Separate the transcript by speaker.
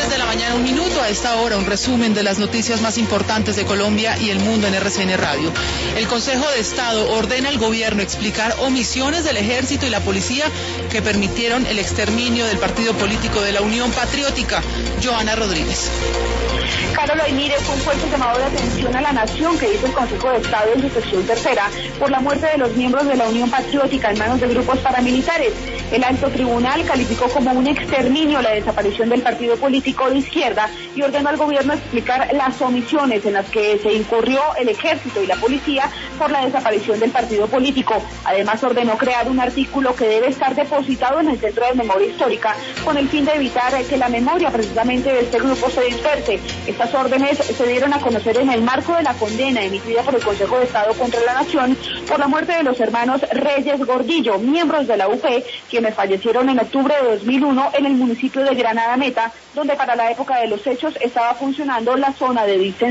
Speaker 1: 10 de la mañana, 1 minuto. A esta hora, un resumen de las noticias más importantes de Colombia y el mundo en RCN Radio. El Consejo de Estado ordena al gobierno explicar omisiones del Ejército y la Policía que permitieron el exterminio del partido político de la Unión Patriótica. Joana Rodríguez.
Speaker 2: Carol, hoy mire, fue un fuerte llamado de atención a la nación que hizo el Consejo de Estado en su sección tercera por la muerte de los miembros de la Unión Patriótica en manos de grupos paramilitares. El alto tribunal calificó como un exterminio la desaparición del partido político de izquierda y ordenó al gobierno explicar las omisiones en las que se incurrió el Ejército y la Policía por la desaparición del partido político. Además, ordenó crear un artículo que debe estar depositado en el Centro de Memoria Histórica con el fin de evitar que la memoria precisamente de este grupo se disperse. Estas órdenes se dieron a conocer en el marco de la condena emitida por el Consejo de Estado contra la Nación por la muerte de los hermanos Reyes Gordillo, miembros de la UP, quienes fallecieron en octubre de 2001 en el municipio de Granada Meta, donde para la época de los hechos estaba funcionando la zona de distensión.